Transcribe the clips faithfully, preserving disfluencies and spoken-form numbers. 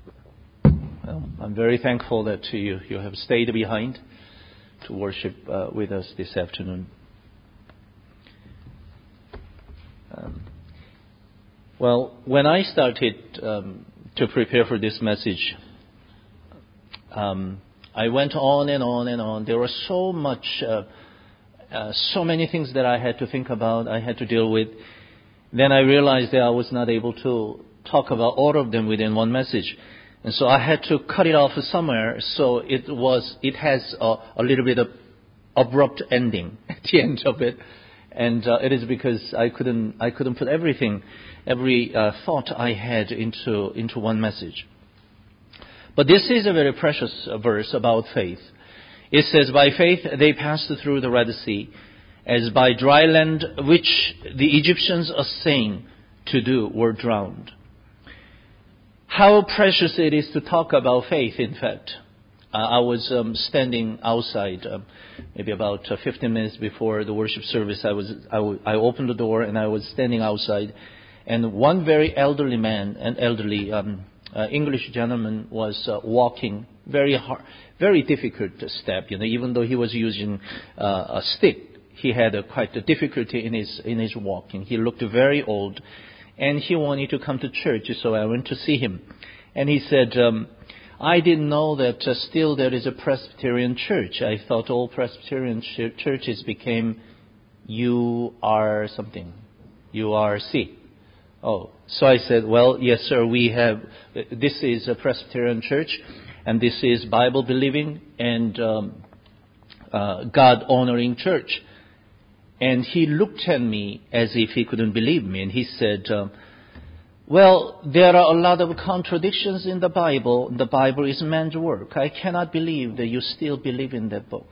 Well, I'm very thankful that you, you have stayed behind to worship uh, with us this afternoon. Um, well, when I started um, to prepare for this message, um, I went on and on and on. There was so much, uh, uh, so many things that I had to think about, I had to deal with. Then I realized that I was not able to talk about all of them within one message. And so I had to cut it off somewhere. So it was, it has a, a little bit of abrupt ending at the end of it. And uh, it is because I couldn't, I couldn't put everything, every uh, thought I had into, into one message. But this is a very precious verse about faith. It says, by faith they passed through the Red Sea, as by dry land which the Egyptians are saying to do were drowned. How precious it is to talk about faith, in fact. Uh, I was um, standing outside, uh, maybe about uh, fifteen minutes before the worship service. I was I, w- I opened the door and I was standing outside, and one very elderly man, an elderly um, uh, English gentleman, was uh, walking very hard, very difficult step. You know, even though he was using uh, a stick, he had a, quite a difficulty in his in his walking. He looked very old, and he wanted to come to church, so I went to see him. And he said, um, I didn't know that uh, still there is a Presbyterian church. I thought all Presbyterian ch- churches became U R something, U R C. Oh, so I said, well, yes, sir, we have, this is a Presbyterian church, and this is Bible-believing and um, uh, God-honoring church. And he looked at me as if he couldn't believe me. And he said, um, well, there are a lot of contradictions in the Bible. The Bible is man's work. I cannot believe that you still believe in that book.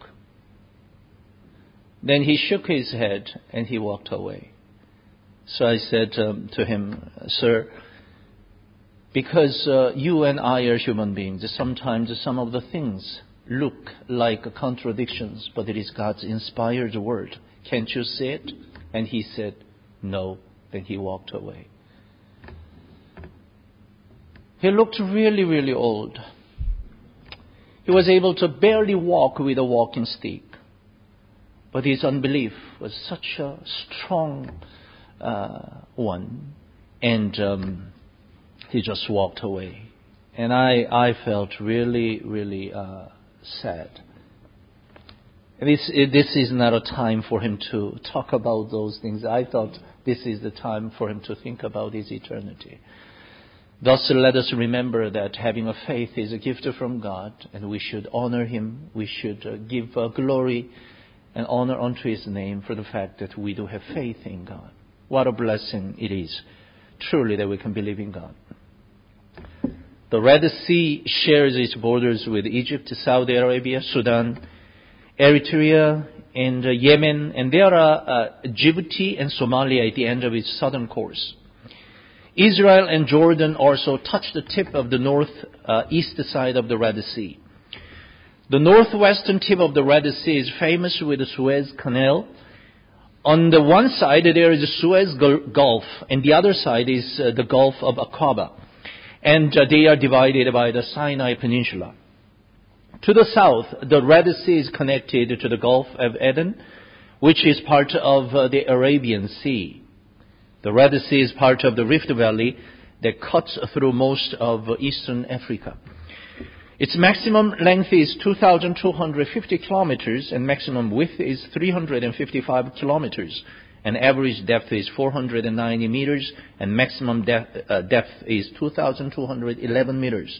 Then he shook his head and he walked away. So I said um, to him, sir, because uh, you and I are human beings, sometimes some of the things look like contradictions, but it is God's inspired word. Can't you see it? And he said, no. Then he walked away. He looked really, really old. He was able to barely walk with a walking stick. But his unbelief was such a strong uh, one. And um, he just walked away. And I, I felt really, really uh, sad. This, this is not a time for him to talk about those things. I thought this is the time for him to think about his eternity. Thus, let us remember that having a faith is a gift from God, and we should honor him. We should uh, give uh, glory and honor unto his name for the fact that we do have faith in God. What a blessing it is, truly, that we can believe in God. The Red Sea shares its borders with Egypt, Saudi Arabia, Sudan, Eritrea, and uh, Yemen, and there are uh, Djibouti and Somalia at the end of its southern course. Israel and Jordan also touch the tip of the northeast uh, side of the Red Sea. The northwestern tip of the Red Sea is famous with the Suez Canal. On the one side there is the Suez Gulf, and the other side is uh, the Gulf of Aqaba. And uh, they are divided by the Sinai Peninsula. To the south, the Red Sea is connected to the Gulf of Aden, which is part of uh, the Arabian Sea. The Red Sea is part of the Rift Valley that cuts through most of uh, eastern Africa. Its maximum length is two thousand two hundred fifty kilometers and maximum width is three hundred fifty-five kilometers. And average depth is four hundred ninety meters and maximum depth, uh, depth is two thousand two hundred eleven meters.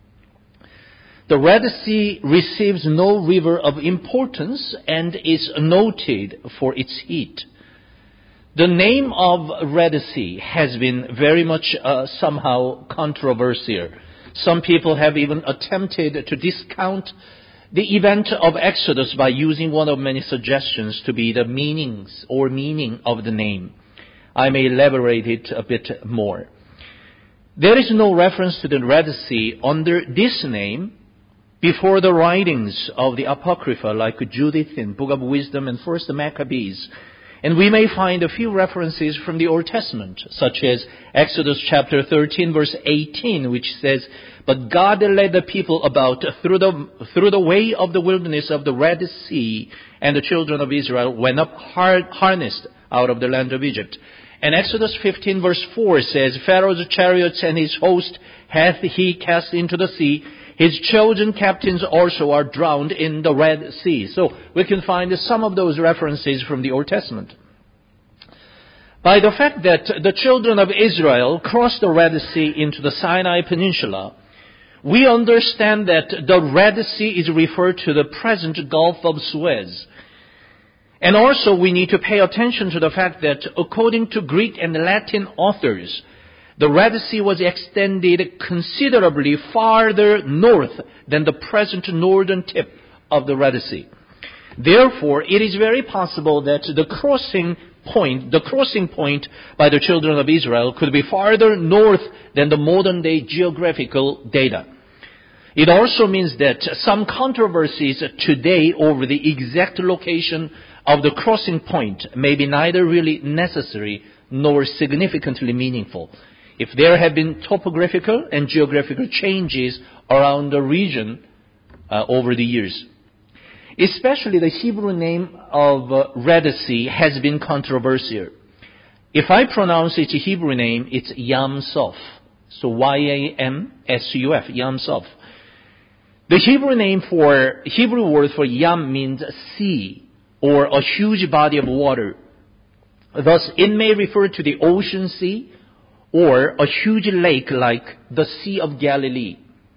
The Red Sea receives no river of importance and is noted for its heat. The name of Red Sea has been very much uh, somehow controversial. Some people have even attempted to discount the event of Exodus by using one of many suggestions to be the meanings or meaning of the name. I may elaborate it a bit more. There is no reference to the Red Sea under this name before the writings of the Apocrypha like Judith and Book of Wisdom and First Maccabees. And we may find a few references from the Old Testament, such as Exodus chapter thirteen, verse eighteen, which says, "But God led the people about through the, through the way of the wilderness of the Red Sea, and the children of Israel went up hard, harnessed out of the land of Egypt." And Exodus fifteen, verse four says, "Pharaoh's chariots and his host hath he cast into the sea. His chosen captains also are drowned in the Red Sea." So we can find some of those references from the Old Testament. By the fact that the children of Israel crossed the Red Sea into the Sinai Peninsula, we understand that the Red Sea is referred to the present Gulf of Suez. And also we need to pay attention to the fact that according to Greek and Latin authors, the Red Sea was extended considerably farther north than the present northern tip of the Red Sea. Therefore, it is very possible that the crossing point, the crossing point by the children of Israel could be farther north than the modern day geographical data. It also means that some controversies today over the exact location of the crossing point may be neither really necessary nor significantly meaningful, if there have been topographical and geographical changes around the region uh, over the years. Especially the Hebrew name of uh, Red Sea has been controversial. If I pronounce its Hebrew name, it's Yam Suf. So Y A M S U F, Yam Suf. The Hebrew name for, Hebrew word for Yam means sea, or a huge body of water. Thus, it may refer to the ocean sea, or a huge lake like the Sea of Galilee.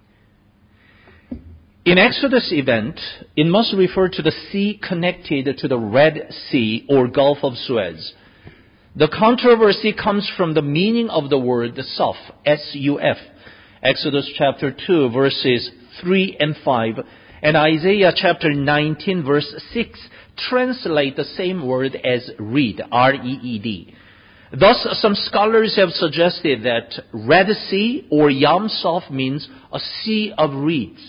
In Exodus event, it must refer to the sea connected to the Red Sea or Gulf of Suez. The controversy comes from the meaning of the word Suf, S U F. Exodus chapter two, verses three and five, and Isaiah chapter nineteen, verse six translate the same word as reed, R E E D. Thus, some scholars have suggested that Red Sea or Yam Suf means a sea of reeds.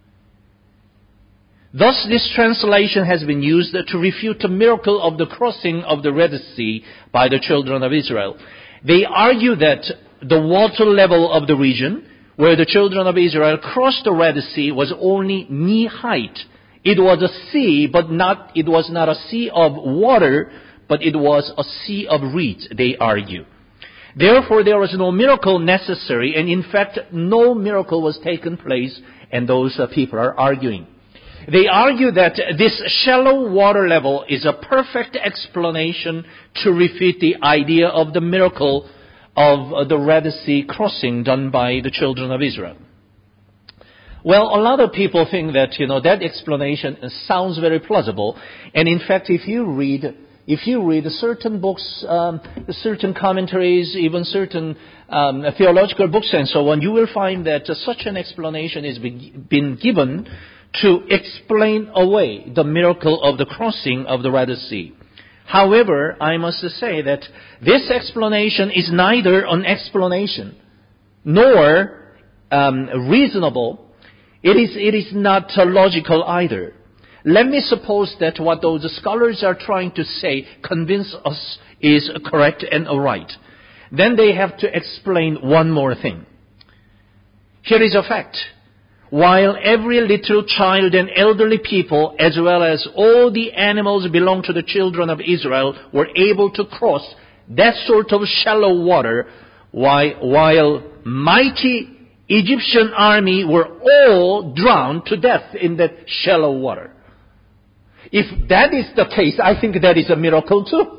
Thus, this translation has been used to refute the miracle of the crossing of the Red Sea by the children of Israel. They argue that the water level of the region where the children of Israel crossed the Red Sea was only knee height. It was a sea, but not, it was not a sea of water, but it was a sea of reeds, they argue. Therefore, there was no miracle necessary, and in fact, no miracle was taken place, and those uh, people are arguing. They argue that this shallow water level is a perfect explanation to refute the idea of the miracle of uh, the Red Sea crossing done by the children of Israel. Well, a lot of people think that, you know, that explanation sounds very plausible, and in fact, if you read If you read certain books, um, certain commentaries, even certain um, theological books and so on, you will find that uh, such an explanation has been, been given to explain away the miracle of the crossing of the Red Sea. However, I must say that this explanation is neither an explanation nor um, reasonable. It is, it is not uh, logical either. Let me suppose that what those scholars are trying to say, convince us, is correct and right. Then they have to explain one more thing. Here is a fact. While every little child and elderly people, as well as all the animals belong to the children of Israel, were able to cross that sort of shallow water, while, while mighty Egyptian army were all drowned to death in that shallow water. If that is the case, I think that is a miracle too.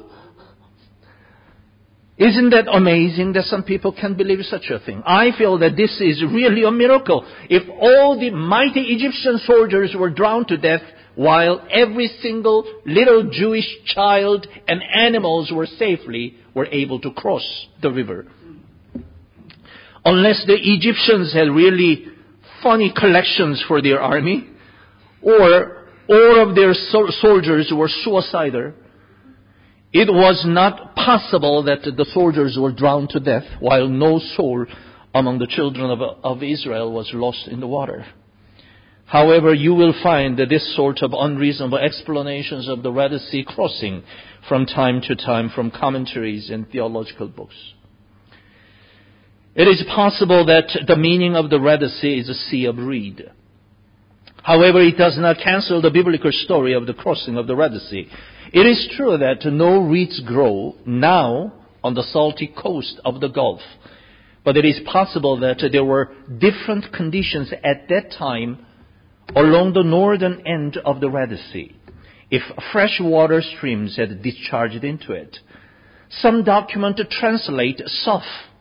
Isn't that amazing that some people can believe such a thing? I feel that this is really a miracle. If all the mighty Egyptian soldiers were drowned to death, while every single little Jewish child and animals were safely were able to cross the river. Unless the Egyptians had really funny collections for their army, or all of their so- soldiers were suicidal, it was not possible that the soldiers were drowned to death while no soul among the children of, of Israel was lost in the water. However, you will find that this sort of unreasonable explanations of the Red Sea crossing from time to time from commentaries and theological books. It is possible that the meaning of the Red Sea is a sea of reed. However, it does not cancel the biblical story of the crossing of the Red Sea. It is true that no reeds grow now on the salty coast of the Gulf. But it is possible that there were different conditions at that time along the northern end of the Red Sea, if freshwater streams had discharged into it. Some documents translate "soph"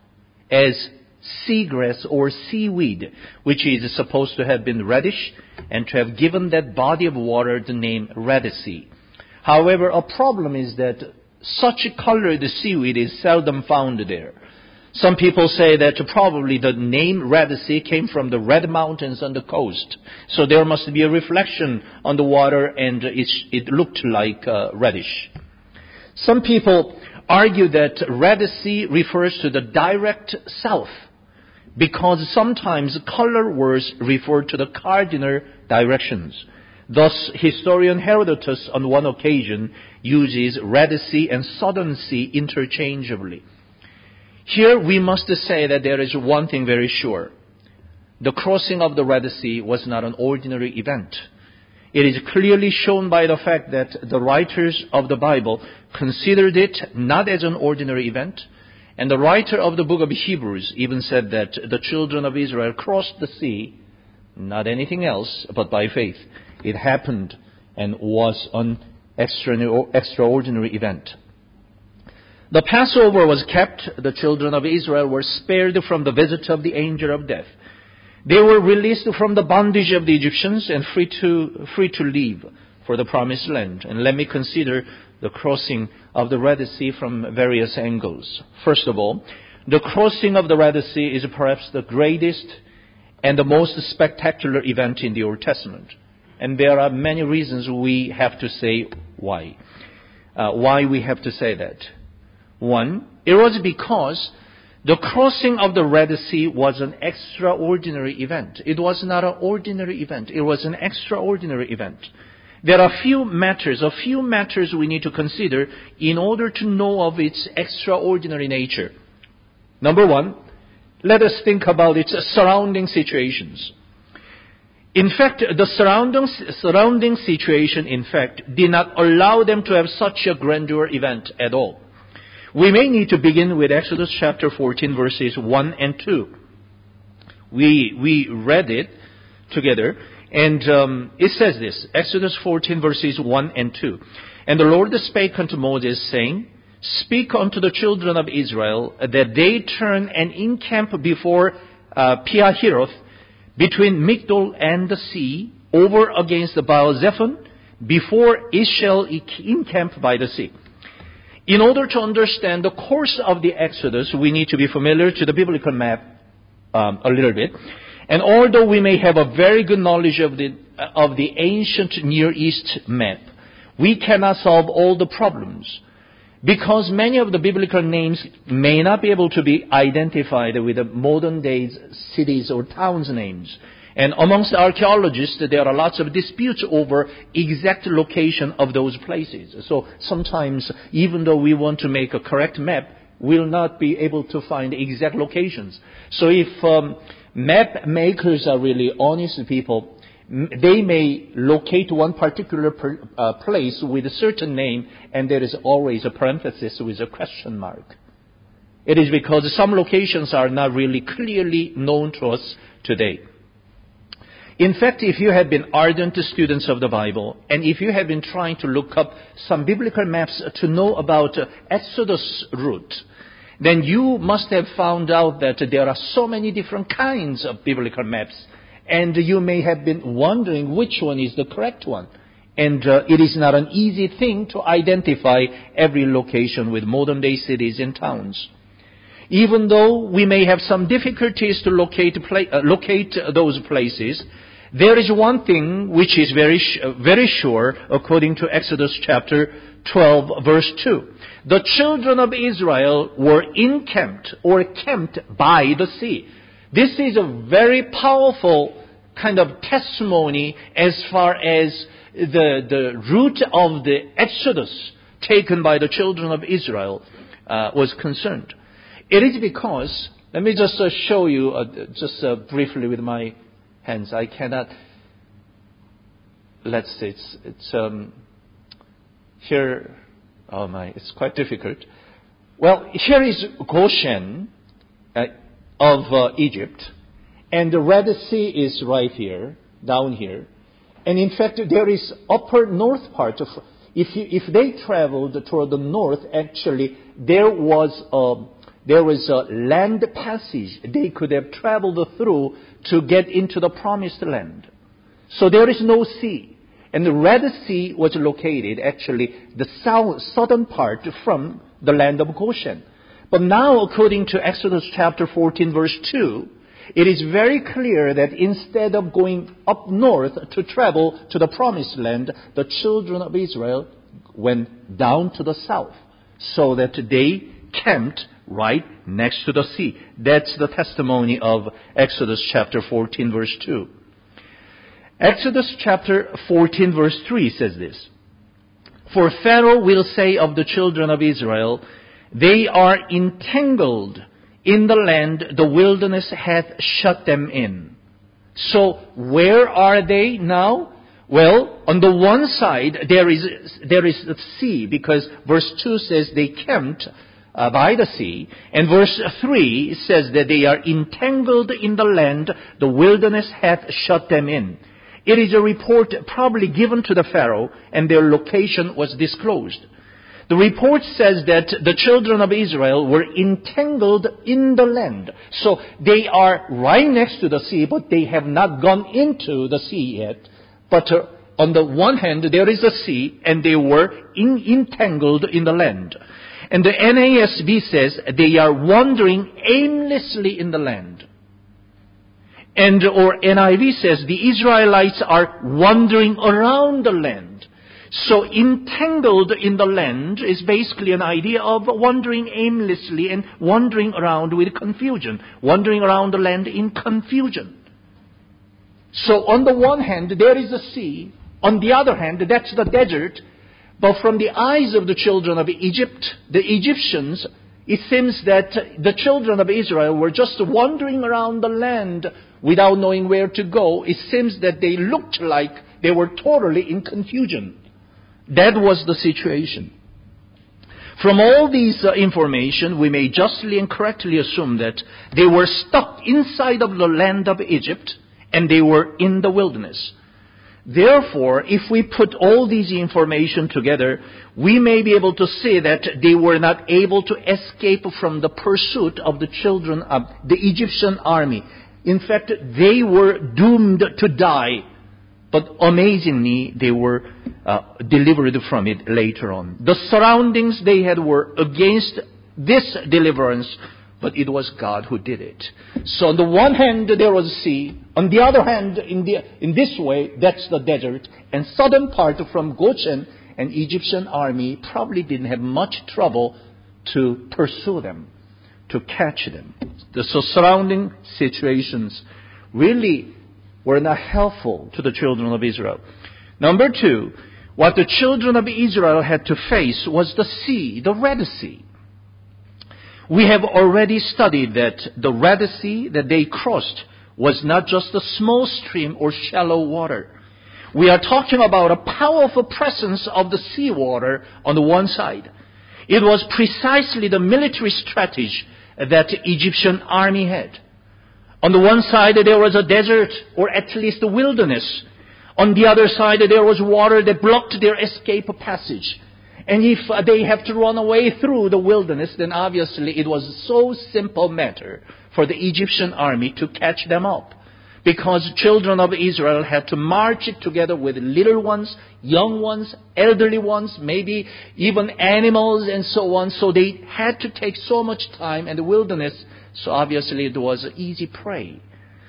as seagrass or seaweed, which is supposed to have been reddish and to have given that body of water the name Red Sea. However, a problem is that such colored seaweed is seldom found there. Some people say that probably the name Red Sea came from the red mountains on the coast. So there must be a reflection on the water and it, it looked like uh, reddish. Some people argue that Red Sea refers to the direct south because sometimes color words refer to the cardinal directions. Thus, historian Herodotus on one occasion uses Red Sea and Southern Sea interchangeably. Here we must say that there is one thing very sure. The crossing of the Red Sea was not an ordinary event. It is clearly shown by the fact that the writers of the Bible considered it not as an ordinary event, and the writer of the book of Hebrews even said that the children of Israel crossed the sea, not anything else, but by faith. It happened and was an extraordinary event. The Passover was kept. The children of Israel were spared from the visit of the angel of death. They were released from the bondage of the Egyptians and free to, free to leave for the promised land. And let me consider the crossing of the Red Sea from various angles. First of all, the crossing of the Red Sea is perhaps the greatest and the most spectacular event in the Old Testament. And there are many reasons we have to say why. Uh, why we have to say that. One, it was because the crossing of the Red Sea was an extraordinary event. It was not an ordinary event. It was an extraordinary event. There are few matters, a few matters we need to consider in order to know of its extraordinary nature. Number one, let us think about its surrounding situations. In fact, the surrounding, surrounding situation, in fact, did not allow them to have such a grandeur event at all. We may need to begin with Exodus chapter fourteen, verses one and two. We, we read it together, and um, it says this, Exodus fourteen, verses one and two. And the Lord spake unto Moses, saying, Speak unto the children of Israel, that they turn and encamp before uh, Piahiroth, between Migdol and the sea, over against the Baal-zephon, before it shall encamp by the sea. In order to understand the course of the Exodus, we need to be familiar to the biblical map um, a little bit. And although we may have a very good knowledge of the of the ancient Near East map, we cannot solve all the problems because many of the biblical names may not be able to be identified with the modern days cities or towns names. And amongst archaeologists, there are lots of disputes over exact location of those places. So sometimes, even though we want to make a correct map, we'll not be able to find exact locations. So if um, map makers are really honest people, they may locate one particular per, uh, place with a certain name, and there is always a parenthesis with a question mark. It is because some locations are not really clearly known to us today. In fact, if you have been ardent students of the Bible, and if you have been trying to look up some biblical maps to know about uh, Exodus route, then you must have found out that there are so many different kinds of biblical maps, and you may have been wondering which one is the correct one. And uh, it is not an easy thing to identify every location with modern day cities and towns. Even though we may have some difficulties to locate, pla- uh, locate those places, there is one thing which is very, sh- very sure according to Exodus chapter twelve, verse two. The children of Israel were encamped or camped by the sea. This is a very powerful kind of testimony as far as the, the route of the exodus taken by the children of Israel uh, was concerned. It is because, let me just uh, show you uh, just uh, briefly with my hands. I cannot, let's see, it's, it's um, here, oh my, it's quite difficult. Well, here is Goshen uh, of uh, Egypt, and the Red Sea is right here, down here. And in fact, there is upper north part of, if you, if they traveled toward the north, actually, there was a, there was a land passage they could have traveled through to get into the promised land. So there is no sea. And the Red Sea was located, actually, the south, southern part from the land of Goshen. But now, according to Exodus chapter fourteen, verse two, it is very clear that instead of going up north to travel to the promised land, the children of Israel went down to the south so that they camped right next to the sea. That's the testimony of Exodus chapter fourteen, verse two. Exodus chapter fourteen, verse three says this: For Pharaoh will say of the children of Israel, they are entangled in the land, the wilderness hath shut them in. So where are they now? Well, on the one side, there is there is the sea, because verse two says they camped uh, by the sea. And verse three says that they are entangled in the land, the wilderness hath shut them in. It is a report probably given to the Pharaoh, and their location was disclosed. The report says that the children of Israel were entangled in the land. So they are right next to the sea, but they have not gone into the sea yet. But uh, on the one hand, there is a sea, and they were in, entangled in the land. And the N A S B says they are wandering aimlessly in the land. And or N I V says the Israelites are wandering around the land. So entangled in the land is basically an idea of wandering aimlessly and wandering around with confusion. Wandering around the land in confusion. So on the one hand, there is a sea. On the other hand, that's the desert. But from the eyes of the children of Egypt, the Egyptians, it seems that the children of Israel were just wandering around the land without knowing where to go. It seems that they looked like they were totally in confusion. That was the situation. From all these uh, information, we may justly and correctly assume that they were stuck inside of the land of Egypt and they were in the wilderness. Therefore, if we put all these information together, we may be able to say that they were not able to escape from the pursuit of the children of the Egyptian army. In fact, they were doomed to die. But amazingly, they were uh, delivered from it later on. The surroundings they had were against this deliverance, but it was God who did it. So on the one hand, there was a sea. On the other hand, in, the, in this way, that's the desert. And southern part from Goshen, an Egyptian army probably didn't have much trouble to pursue them, to catch them. The so surrounding situations really were not helpful to the children of Israel. Number two, what the children of Israel had to face was the sea, the Red Sea. We have already studied that the Red Sea that they crossed was not just a small stream or shallow water. We are talking about a powerful presence of the seawater on the one side. It was precisely the military strategy that the Egyptian army had. On the one side, there was a desert, or at least a wilderness. On the other side, there was water that blocked their escape passage. And if they have to run away through the wilderness, then obviously it was so simple matter for the Egyptian army to catch them up. Because children of Israel had to march together with little ones, young ones, elderly ones, maybe even animals and so on. So they had to take so much time in the wilderness. So obviously it was easy prey.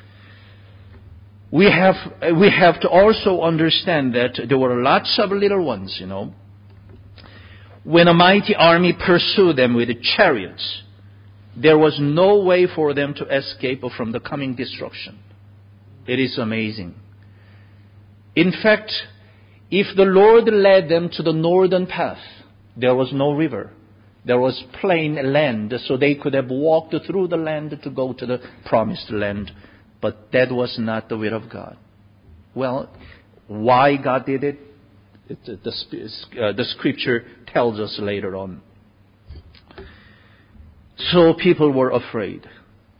We have, we have to also understand that there were lots of little ones, you know. When a mighty army pursued them with chariots, there was no way for them to escape from the coming destruction. It is amazing. In fact, if the Lord led them to the northern path, there was no river. There was plain land, so they could have walked through the land to go to the promised land. But that was not the will of God. Well, why God did it, it the, uh, the scripture tells us later on. So people were afraid.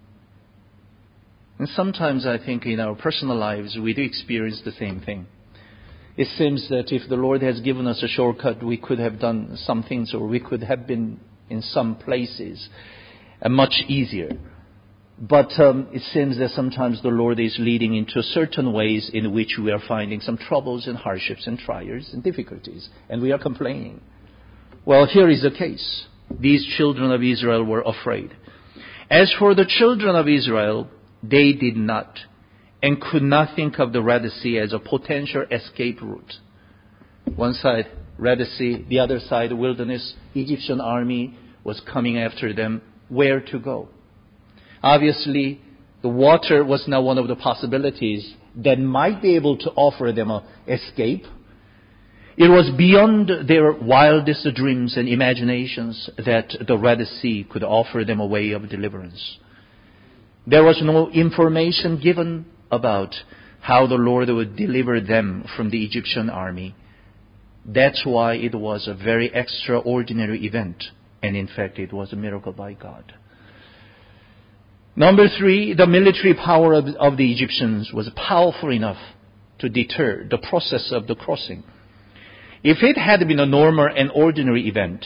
And sometimes I think in our personal lives we do experience the same thing. It seems that if the Lord has given us a shortcut, we could have done some things, or we could have been in some places uh, much easier. But um, it seems that sometimes the Lord is leading into certain ways in which we are finding some troubles and hardships and trials and difficulties, and we are complaining. Well, here is the case. These children of Israel were afraid. As for the children of Israel, they did not and could not think of the Red Sea as a potential escape route. One side, Red Sea, the other side, wilderness. Egyptian army was coming after them. Where to go? Obviously, the water was not one of the possibilities that might be able to offer them an escape. It was beyond their wildest dreams and imaginations that the Red Sea could offer them a way of deliverance. There was no information given about how the Lord would deliver them from the Egyptian army. That's why it was a very extraordinary event. And in fact, it was a miracle by God. Number three, the military power of, of the Egyptians was powerful enough to deter the process of the crossing. If it had been a normal and ordinary event,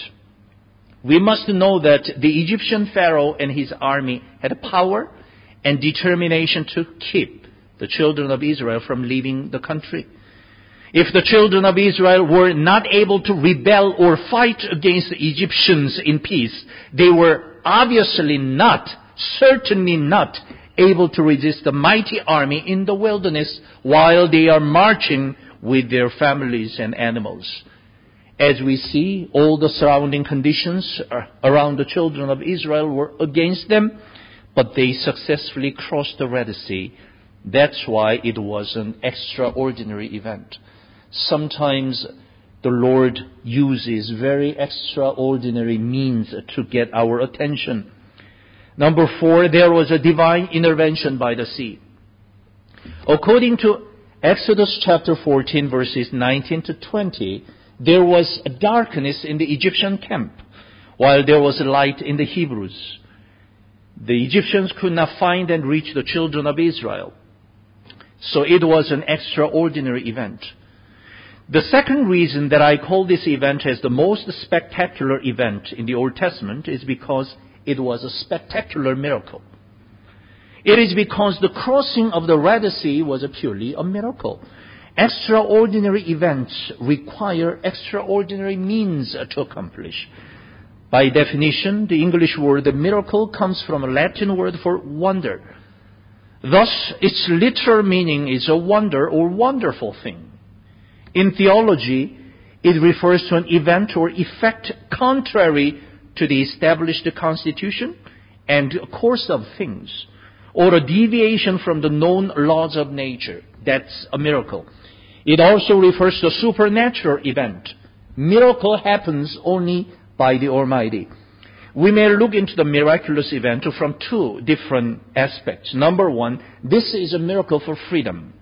we must know that the Egyptian Pharaoh and his army had power and determination to keep the children of Israel from leaving the country. If the children of Israel were not able to rebel or fight against the Egyptians in peace, they were obviously not, certainly not, able to resist the mighty army in the wilderness while they are marching with their families and animals. As we see, all the surrounding conditions around the children of Israel were against them, but they successfully crossed the Red Sea. That's why it was an extraordinary event. Sometimes the Lord uses very extraordinary means to get our attention. Number four, there was a divine intervention by the sea. According to Exodus chapter fourteen, verses nineteen to twenty, there was a darkness in the Egyptian camp, while there was light in the Hebrews. The Egyptians could not find and reach the children of Israel. So it was an extraordinary event. The second reason that I call this event as the most spectacular event in the Old Testament is because it was a spectacular miracle. It is because the crossing of the Red Sea was a purely a miracle. Extraordinary events require extraordinary means to accomplish. By definition, the English word miracle comes from a Latin word for wonder. Thus, its literal meaning is a wonder or wonderful thing. In theology, it refers to an event or effect contrary to the established constitution and course of things, or a deviation from the known laws of nature. That's a miracle. It also refers to a supernatural event. Miracle happens only by the Almighty. We may look into the miraculous event from two different aspects. Number one, this is a miracle for freedom.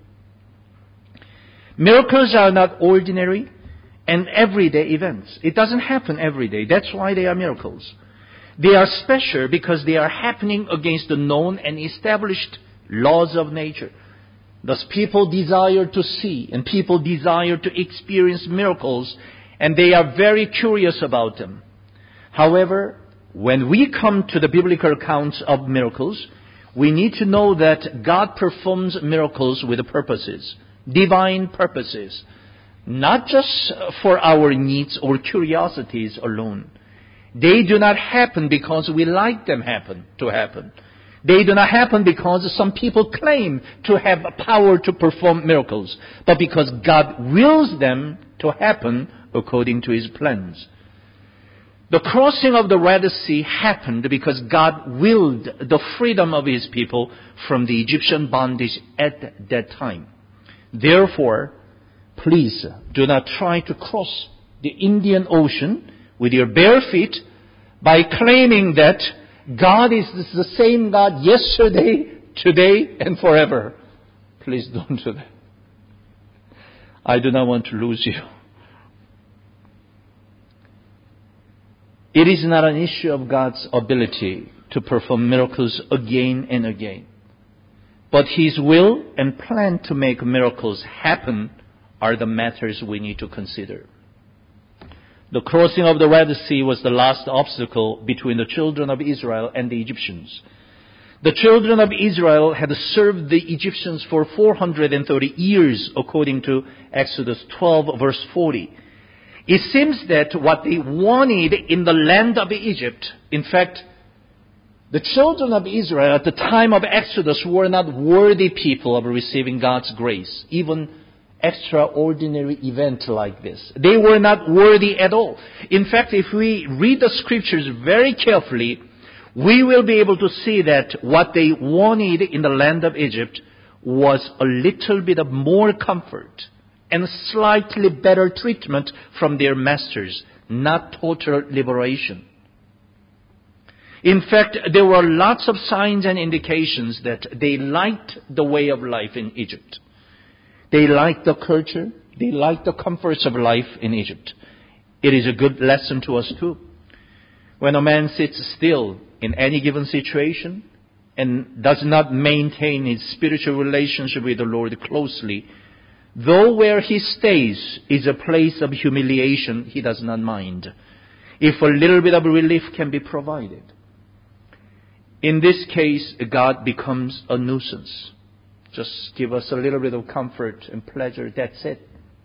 Miracles are not ordinary and everyday events. It doesn't happen every day. That's why they are miracles. They are special because they are happening against the known and established laws of nature. Thus, people desire to see and people desire to experience miracles, and they are very curious about them. However, when we come to the biblical accounts of miracles, we need to know that God performs miracles with purposes, divine purposes, not just for our needs or curiosities alone. They do not happen because we like them happen to happen. They do not happen because some people claim to have power to perform miracles, but because God wills them to happen according to His plans. The crossing of the Red Sea happened because God willed the freedom of His people from the Egyptian bondage at that time. Therefore, please do not try to cross the Indian Ocean with your bare feet by claiming that God is the same God yesterday, today, and forever. Please don't do that. I do not want to lose you. It is not an issue of God's ability to perform miracles again and again. But His will and plan to make miracles happen are the matters we need to consider. The crossing of the Red Sea was the last obstacle between the children of Israel and the Egyptians. The children of Israel had served the Egyptians for four hundred thirty years, according to Exodus twelve, verse forty. It seems that what they wanted in the land of Egypt, in fact, the children of Israel at the time of Exodus were not worthy people of receiving God's grace, even extraordinary event like this. They were not worthy at all. In fact, if we read the scriptures very carefully, we will be able to see that what they wanted in the land of Egypt was a little bit of more comfort and slightly better treatment from their masters, not total liberation. In fact, there were lots of signs and indications that they liked the way of life in Egypt. They liked the culture. They liked the comforts of life in Egypt. It is a good lesson to us too. When a man sits still in any given situation and does not maintain his spiritual relationship with the Lord closely, though where he stays is a place of humiliation, he does not mind, if a little bit of relief can be provided. In this case, God becomes a nuisance. Just give us a little bit of comfort and pleasure, that's it.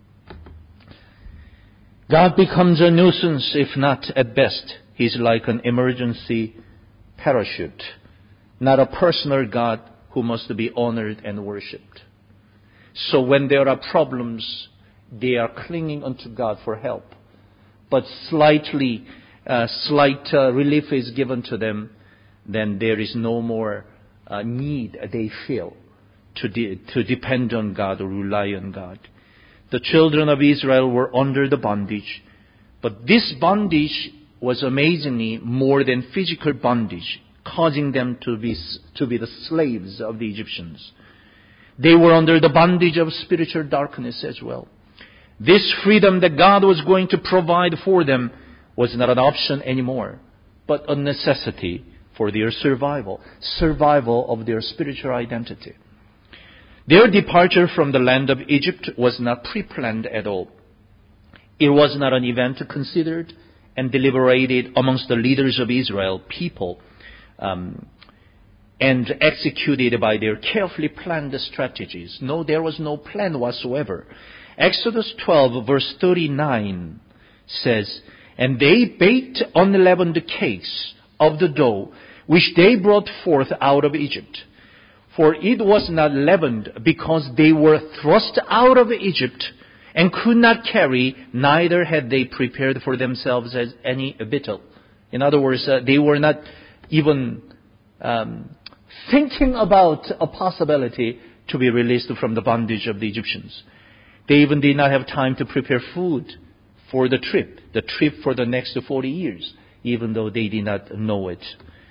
God becomes a nuisance, if not at best. He's like an emergency parachute, not a personal God who must be honored and worshipped. So when there are problems, they are clinging unto God for help. But slightly, uh, slight uh, relief is given to them, then there is no more uh, need they feel to de- to depend on God or rely on God. The children of Israel were under the bondage, but this bondage was amazingly more than physical bondage, causing them to be to be the slaves of the Egyptians. They were under the bondage of spiritual darkness as well. This freedom that God was going to provide for them was not an option anymore, but a necessity for their survival, survival of their spiritual identity. Their departure from the land of Egypt was not pre-planned at all. It was not an event considered and deliberated amongst the leaders of Israel, people, um, and executed by their carefully planned strategies. No, there was no plan whatsoever. Exodus twelve, verse thirty-nine says, "And they baked unleavened cakes of the dough, which they brought forth out of Egypt. For it was not leavened, because they were thrust out of Egypt and could not carry, neither had they prepared for themselves as any victual." In other words, uh, they were not even um, thinking about a possibility to be released from the bondage of the Egyptians. They even did not have time to prepare food for the trip, the trip for the next forty years, even though they did not know it.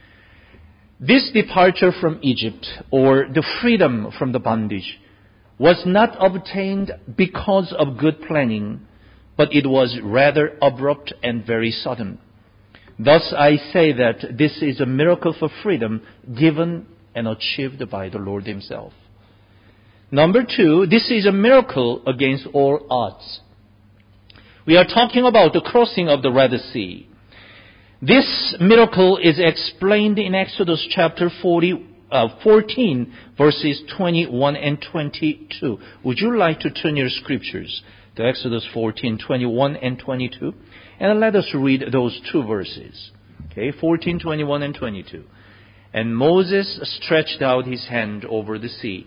This departure from Egypt, or the freedom from the bondage, was not obtained because of good planning, but it was rather abrupt and very sudden. Thus I say that this is a miracle for freedom given and achieved by the Lord Himself. Number two, this is a miracle against all odds. We are talking about the crossing of the Red Sea. This miracle is explained in Exodus chapter forty, uh, fourteen, verses twenty-one and twenty-two. Would you like to turn your scriptures to Exodus fourteen, twenty-one and twenty-two? And let us read those two verses. Okay, fourteen, twenty-one and twenty-two. "And Moses stretched out his hand over the sea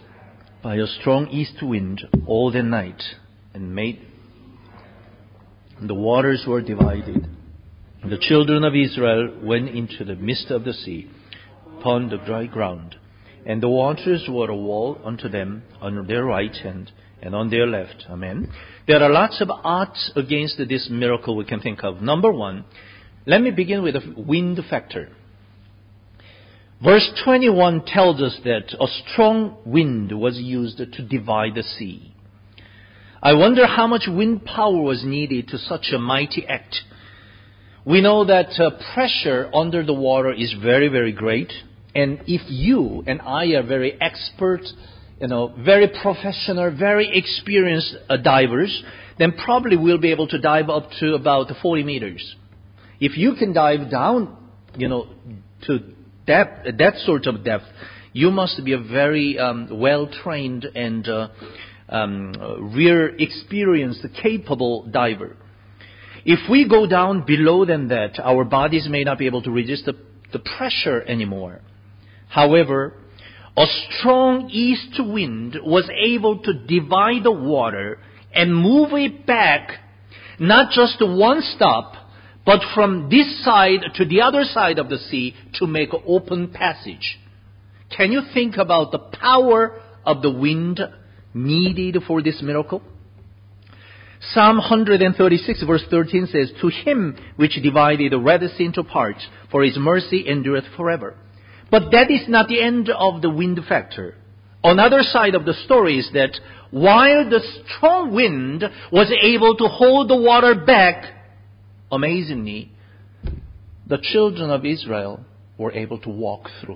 by a strong east wind all the night, and made The waters were divided. The children of Israel went into the midst of the sea, upon the dry ground. And the waters were a wall unto them on their right hand and on their left. Amen. There are lots of odds against this miracle we can think of. Number one, let me begin with the wind factor. Verse twenty-one tells us that a strong wind was used to divide the sea. I wonder how much wind power was needed to such a mighty act. We know that uh, pressure under the water is very, very great. And if you and I are very expert, you know, very professional, very experienced uh, divers, then probably we'll be able to dive up to about forty meters. If you can dive down, you know, to depth, that sort of depth, you must be a very um, well-trained and uh, um, real experienced, capable diver. If we go down below than that, our bodies may not be able to resist the, the pressure anymore. However, a strong east wind was able to divide the water and move it back, not just one stop, but from this side to the other side of the sea to make an open passage. Can you think about the power of the wind needed for this miracle? Psalm one thirty-six verse thirteen says, "To him which divided the Red Sea into parts, for his mercy endureth forever." But that is not the end of the wind factor. Another side of the story is that while the strong wind was able to hold the water back, amazingly, the children of Israel were able to walk through.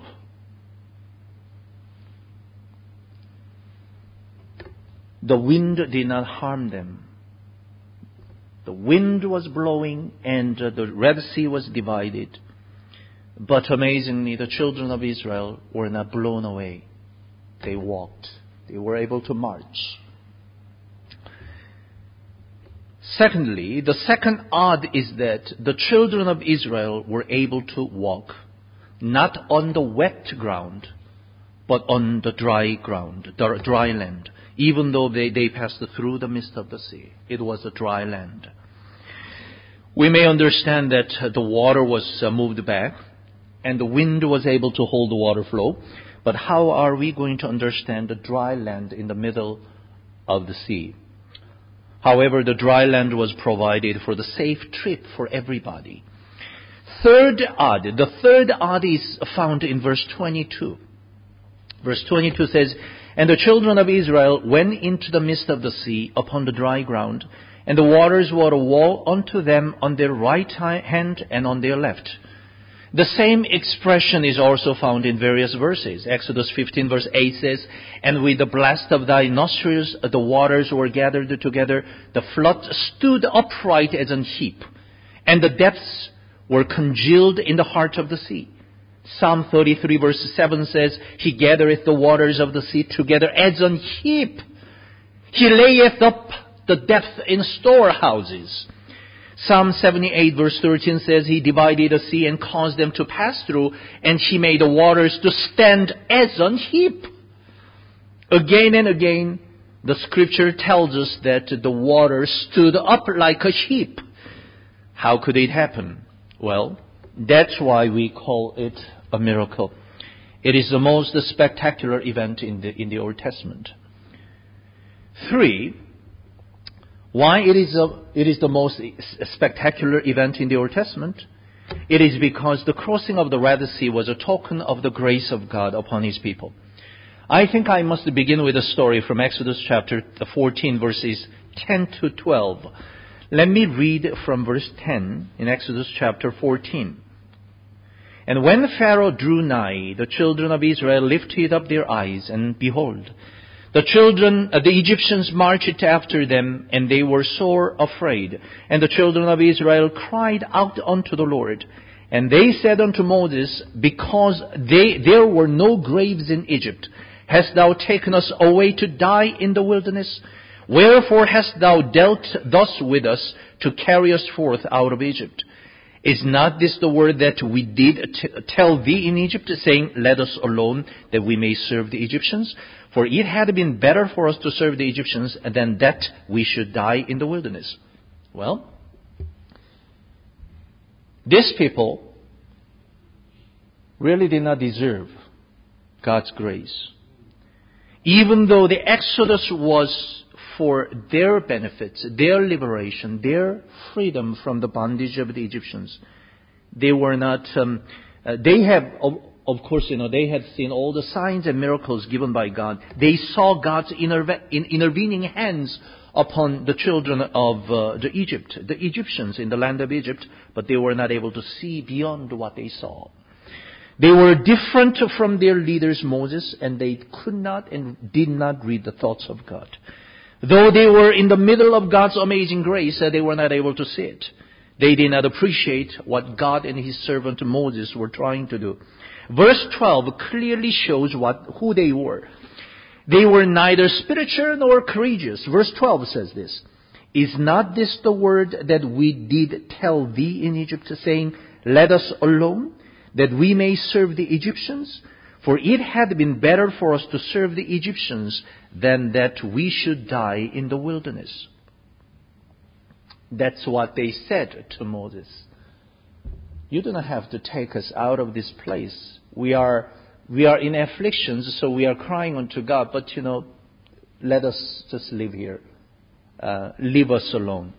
The wind did not harm them. The wind was blowing and the Red Sea was divided. But amazingly, the children of Israel were not blown away. They walked. They were able to march. Secondly, the second odd is that the children of Israel were able to walk, not on the wet ground, but on the dry ground, the dry land. Even though they, they passed through the midst of the sea, it was a dry land. We may understand that the water was moved back, and the wind was able to hold the water flow. But how are we going to understand the dry land in the middle of the sea? However, the dry land was provided for the safe trip for everybody. Third odd, the third odd is found in verse twenty-two. Verse twenty-two says, "And the children of Israel went into the midst of the sea upon the dry ground, and the waters were a wall unto them on their right hand and on their left." The same expression is also found in various verses. Exodus fifteen verse eight says, "And with the blast of thy nostrils the waters were gathered together, the flood stood upright as an heap, and the depths were congealed in the heart of the sea." Psalm thirty-three verse seven says, "He gathereth the waters of the sea together as an heap. He layeth up the depth in storehouses." Psalm seventy-eight verse thirteen says, "He divided the sea and caused them to pass through, and he made the waters to stand as an heap." Again and again, the scripture tells us that the water stood up like a heap. How could it happen? Well, that's why we call it a miracle. It is the most spectacular event in the, in the Old Testament. Three, why it is, a, it is the most spectacular event in the Old Testament? It is because the crossing of the Red Sea was a token of the grace of God upon His people. I think I must begin with a story from Exodus chapter fourteen, verses ten to twelve. Let me read from verse ten in Exodus chapter fourteen. "And when Pharaoh drew nigh, the children of Israel lifted up their eyes, and behold, the children, uh, the Egyptians marched after them, and they were sore afraid. And the children of Israel cried out unto the Lord. And they said unto Moses, Because they, there were no graves in Egypt, hast thou taken us away to die in the wilderness? Wherefore hast thou dealt thus with us, to carry us forth out of Egypt? Is not this the word that we did t- tell thee in Egypt, saying, Let us alone, that we may serve the Egyptians? For it had been better for us to serve the Egyptians than that we should die in the wilderness." Well, These people really did not deserve God's grace. Even though the Exodus was for their benefits, their liberation, their freedom from the bondage of the Egyptians, they were not, um, uh, they have, of, of course, you know, they had seen all the signs and miracles given by God. They saw God's interve- in, intervening hands upon the children of uh, the Egypt, the Egyptians in the land of Egypt, but they were not able to see beyond what they saw. They were different from their leaders Moses, and they could not and did not read the thoughts of God. Though they were in the middle of God's amazing grace, uh, they were not able to see it. They did not appreciate what God and His servant Moses were trying to do. Verse twelve clearly shows what who they were. They were neither spiritual nor courageous. Verse twelve says this, "Is not this the word that we did tell thee in Egypt, saying, Let us alone, that we may serve the Egyptians? For it had been better for us to serve the Egyptians than that we should die in the wilderness." That's what they said to Moses. You do not have to take us out of this place. We are we are in afflictions, so we are crying unto God. But, you know, let us just live here. Uh, leave us alone.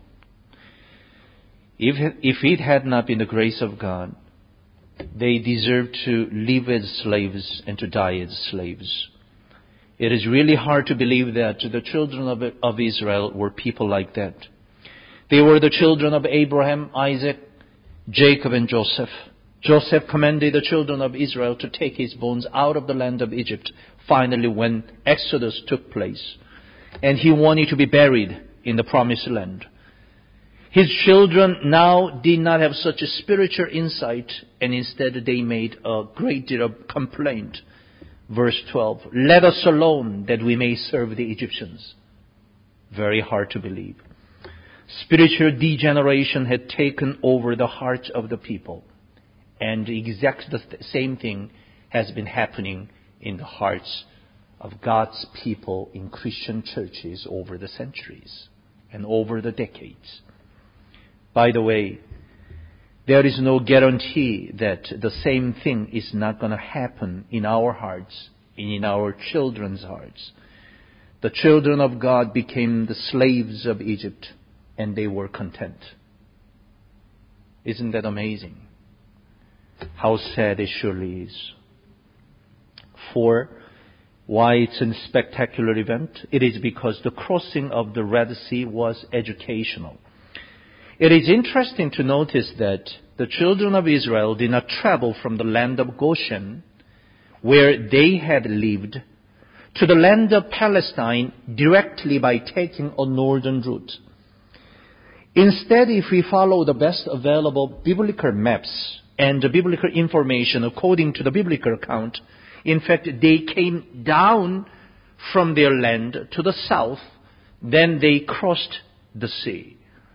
If if it had not been the grace of God, they deserved to live as slaves and to die as slaves. It is really hard to believe that the children of, of Israel were people like that. They were the children of Abraham, Isaac, Jacob, and Joseph. Joseph commanded the children of Israel to take his bones out of the land of Egypt, finally when Exodus took place. And he wanted to be buried in the promised land. His children now did not have such a spiritual insight, and instead they made a great deal of complaint. Verse twelve, "Let us alone, that we may serve the Egyptians." Very hard to believe. Spiritual degeneration had taken over the hearts of the people. And exactly the same thing has been happening in the hearts of God's people in Christian churches over the centuries and over the decades. By the way, there is no guarantee that the same thing is not going to happen in our hearts and in our children's hearts. The children of God became the slaves of Egypt, and they were content. Isn't that amazing? How sad it surely is. For why it's a spectacular event? It is because the crossing of the Red Sea was educational. It is interesting to notice that the children of Israel did not travel from the land of Goshen, where they had lived, to the land of Palestine directly by taking a northern route. Instead, if we follow the best available biblical maps and the biblical information according to the biblical account, in fact, they came down from their land to the south, then they crossed the sea.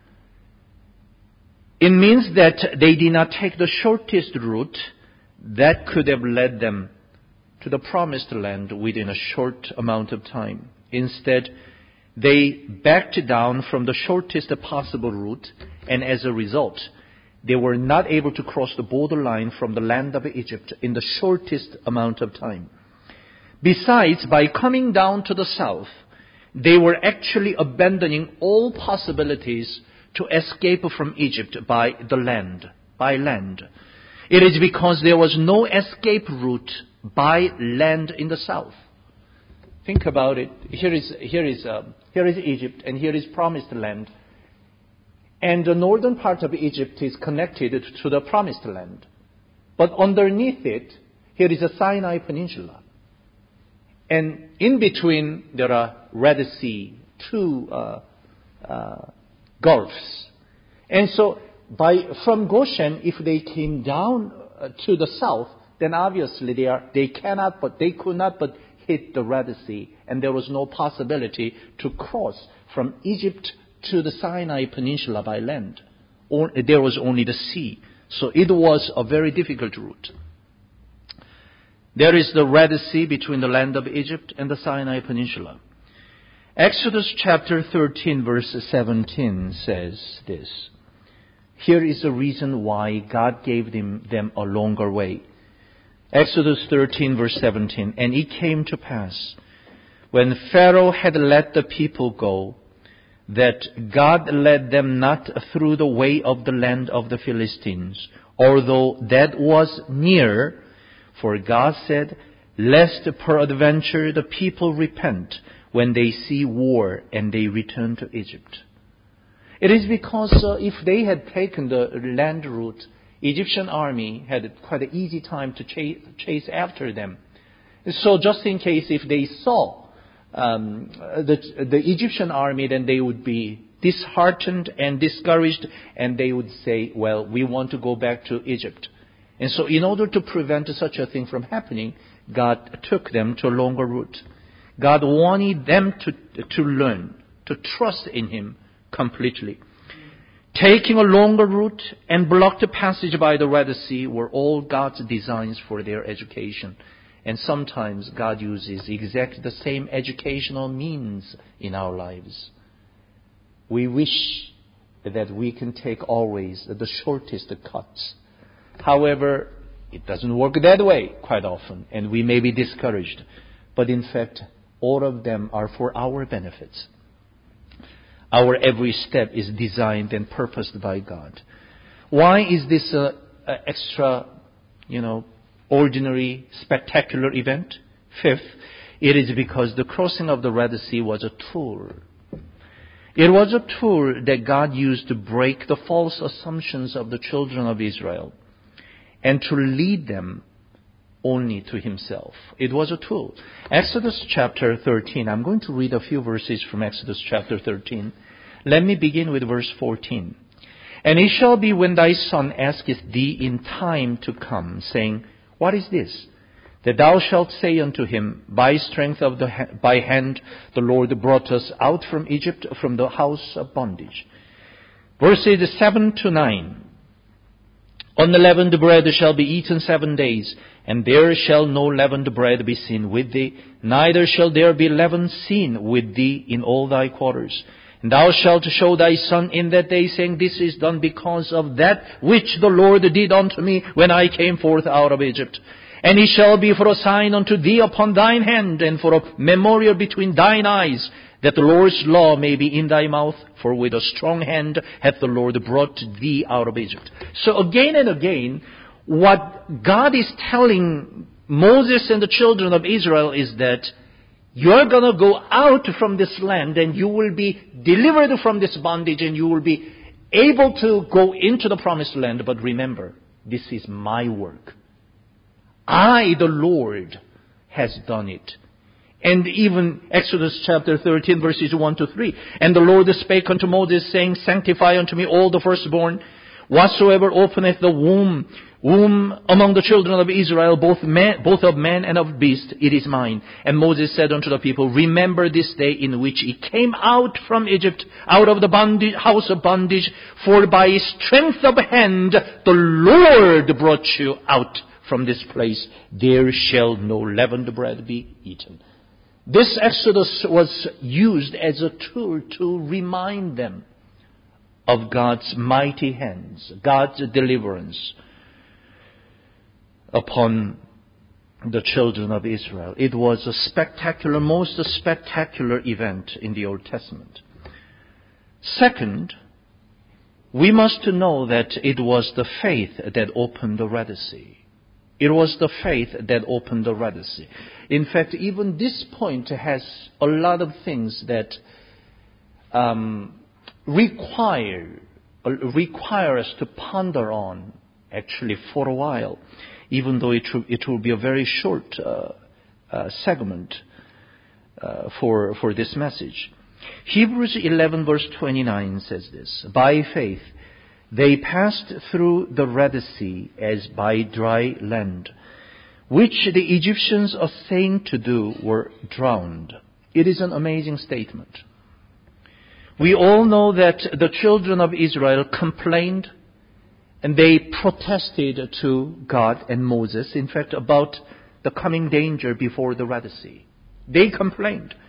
It means that they did not take the shortest route that could have led them to the promised land within a short amount of time. Instead, they backed down from the shortest possible route, and as a result, they were not able to cross the borderline from the land of Egypt in the shortest amount of time. Besides, by coming down to the south, they were actually abandoning all possibilities to escape from Egypt by the land, by land. It is because there was no escape route by land in the south. Think about it. Here is here is uh, here is Egypt, and here is promised land. And the northern part of Egypt is connected to the promised land. But underneath it, here is a Sinai Peninsula. And in between, there are Red Sea, two uh, uh, gulfs. And so, by from Goshen, if they came down uh, to the south, then obviously they are they cannot, but they could not, but hit the Red Sea, and there was no possibility to cross from Egypt to the Sinai Peninsula by land. Or, there was only the sea. So it was a very difficult route. There is the Red Sea between the land of Egypt and the Sinai Peninsula. Exodus chapter thirteen verse seventeen says this, Here is the reason why God gave them, them a longer way. Exodus thirteen verse seventeen, and it came to pass, when Pharaoh had let the people go, that God led them not through the way of the land of the Philistines, although that was near, for God said, lest peradventure the people repent when they see war and they return to Egypt. It is because uh, if they had taken the land route, Egyptian army had quite an easy time to chase, chase after them. So just in case if they saw um, the, the Egyptian army, then they would be disheartened and discouraged, and they would say, well, we want to go back to Egypt. And so in order to prevent such a thing from happening, God took them to a longer route. God wanted them to, to learn, to trust in Him completely. Taking a longer route and blocked passage by the Red Sea were all God's designs for their education. And sometimes God uses exactly the same educational means in our lives. We wish that we can take always the shortest cuts. However, it doesn't work that way quite often, and we may be discouraged. But in fact, all of them are for our benefits. Our every step is designed and purposed by God. Why is this a, a extra, you know, ordinary, spectacular event? Fifth, it is because the crossing of the Red Sea was a tool. It was a tool that God used to break the false assumptions of the children of Israel and to lead them only to Himself. It was a tool. Exodus chapter thirteen. I'm going to read a few verses from Exodus chapter thirteen. Let me begin with verse fourteen. And it shall be when thy son asketh thee in time to come, saying, what is this? That thou shalt say unto him, by strength of the ha- by hand the Lord brought us out from Egypt, from the house of bondage. Verses seven to nine. Unleavened bread shall be eaten seven days, and there shall no leavened bread be seen with thee, neither shall there be leaven seen with thee in all thy quarters. And thou shalt show thy son in that day, saying, this is done because of that which the Lord did unto me when I came forth out of Egypt. And it shall be for a sign unto thee upon thine hand, and for a memorial between thine eyes, that the Lord's law may be in thy mouth, for with a strong hand hath the Lord brought thee out of Egypt. So again and again, what God is telling Moses and the children of Israel is that you're going to go out from this land and you will be delivered from this bondage and you will be able to go into the promised land. But remember, this is my work. I, the Lord, has done it. And even Exodus chapter thirteen, verses one to three. And the Lord spake unto Moses, saying, sanctify unto me all the firstborn, whatsoever openeth the womb, womb among the children of Israel, both man, both of man and of beast, it is mine. And Moses said unto the people, remember this day in which ye came out from Egypt, out of the bondage, house of bondage, for by strength of hand the Lord brought you out from this place. There shall no leavened bread be eaten. This Exodus was used as a tool to remind them of God's mighty hands, God's deliverance upon the children of Israel. It was a spectacular, most spectacular event in the Old Testament. Second, we must know that it was the faith that opened the Red Sea. It was the faith that opened the Red Sea. In fact, even this point has a lot of things that um, require uh, require us to ponder on, actually, for a while, even though it will, it will be a very short uh, uh, segment uh, for for this message. Hebrews eleven verse twenty-nine says this: by faith they passed through the Red Sea as by dry land, which the Egyptians assaying to do were drowned. It is an amazing statement. We all know that the children of Israel complained and they protested to God and Moses, in fact, about the coming danger before the Red Sea. They complained.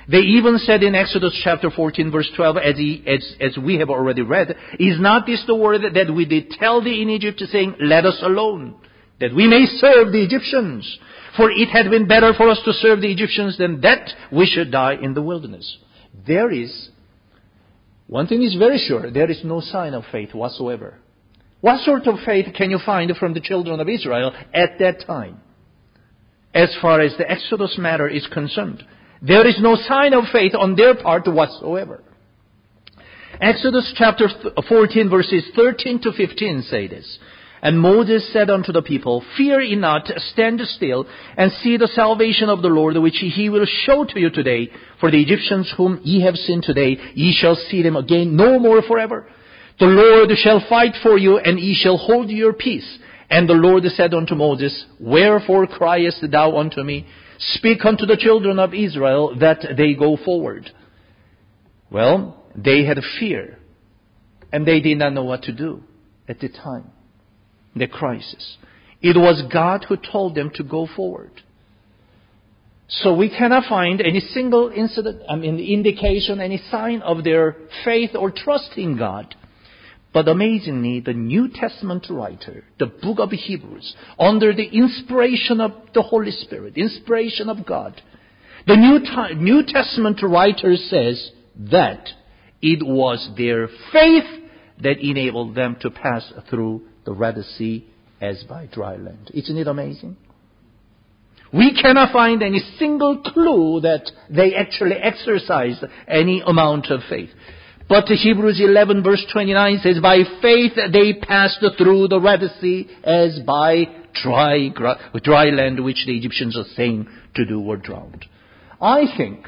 They even said in Exodus chapter fourteen verse twelve, as, he, as, as we have already read, is not this the word that we did tell thee in Egypt, saying, let us alone, that we may serve the Egyptians? For it had been better for us to serve the Egyptians than that we should die in the wilderness. There is, one thing is very sure, there is no sign of faith whatsoever. What sort of faith can you find from the children of Israel at that time? As far as the Exodus matter is concerned, there is no sign of faith on their part whatsoever. Exodus chapter fourteen verses thirteen to fifteen say this. And Moses said unto the people, fear ye not, stand still, and see the salvation of the Lord, which he will show to you today. For the Egyptians whom ye have seen today, ye shall see them again no more forever. The Lord shall fight for you, and ye shall hold your peace. And the Lord said unto Moses, wherefore criest thou unto me? Speak unto the children of Israel that they go forward. Well, they had fear, and they did not know what to do at the time, the crisis. It was God who told them to go forward. So we cannot find any single incident, I mean, indication, any sign of their faith or trust in God. But amazingly, the New Testament writer, the book of Hebrews, under the inspiration of the Holy Spirit, inspiration of God, the New, T- New Testament writer says that it was their faith that enabled them to pass through the Red Sea as by dry land. Isn't it amazing? We cannot find any single clue that they actually exercised any amount of faith. But Hebrews eleven verse twenty-nine says, by faith they passed through the Red Sea as by dry, dry land, which the Egyptians are saying to do were drowned. I think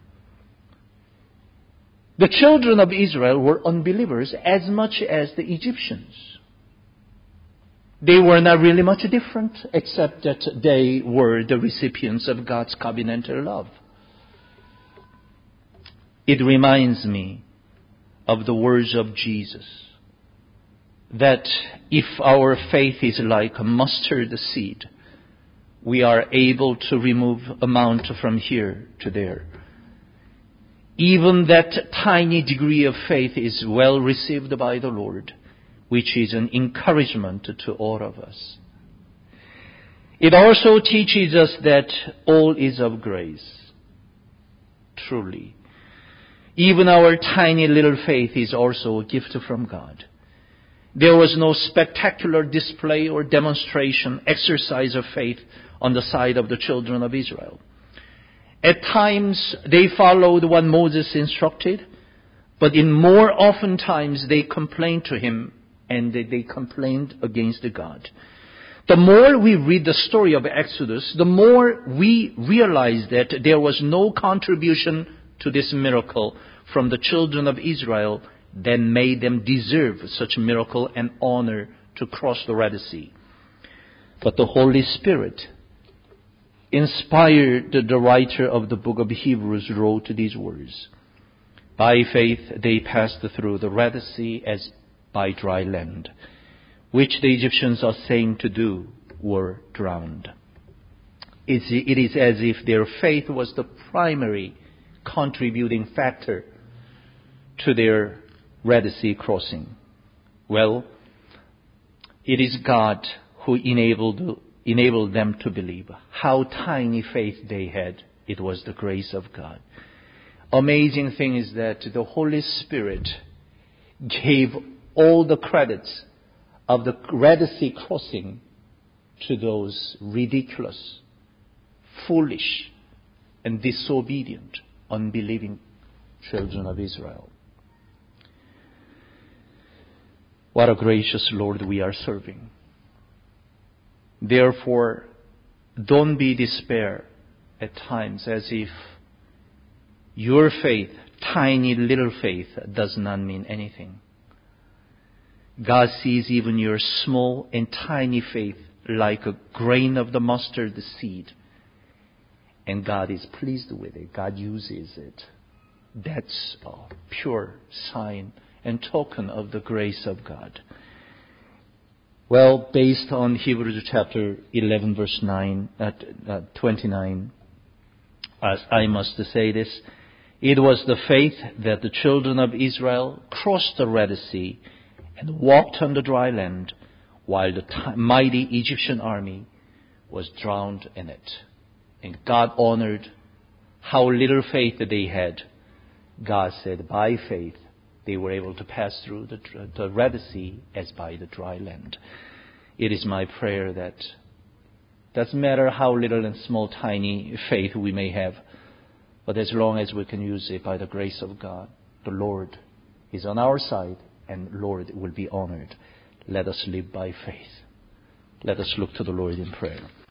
the children of Israel were unbelievers as much as the Egyptians. They were not really much different, except that they were the recipients of God's covenantal love. It reminds me of the words of Jesus, that if our faith is like a mustard seed, we are able to remove a mount from here to there. Even that tiny degree of faith is well received by the Lord, which is an encouragement to all of us. It also teaches us that all is of grace. Truly. Even our tiny little faith is also a gift from God. There was no spectacular display or demonstration, exercise of faith on the side of the children of Israel. At times, they followed what Moses instructed, but in more often times, they complained to him, and they complained against God. The more we read the story of Exodus, the more we realize that there was no contribution to this miracle from the children of Israel that made them deserve such miracle and honor to cross the Red Sea. But the Holy Spirit inspired the writer of the book of Hebrews wrote these words. By faith they passed through the Red Sea as by dry land, which the Egyptians are saying to do were drowned. It is as if their faith was the primary contributing factor to their Red Sea crossing. Well, it is God who enabled enabled them to believe. How tiny faith they had. It was the grace of God. Amazing thing is that the Holy Spirit gave all the credits of the Red Sea crossing to those ridiculous, foolish, and disobedient, unbelieving children of Israel. What a gracious Lord we are serving. Therefore, don't be despair at times as if your faith, tiny little faith, does not mean anything. God sees even your small and tiny faith like a grain of the mustard seed. And God is pleased with it. God uses it. That's a pure sign and token of the grace of God. Well, based on Hebrews chapter eleven, verse nine, uh, uh, twenty-nine, uh, I must say this. It was the faith that the children of Israel crossed the Red Sea and walked on the dry land while the t- mighty Egyptian army was drowned in it. And God honored how little faith that they had. God said, by faith, they were able to pass through the, the Red Sea as by the dry land. It is my prayer that doesn't matter how little and small, tiny faith we may have, but as long as we can use it by the grace of God, the Lord is on our side and Lord will be honored. Let us live by faith. Let us look to the Lord in prayer.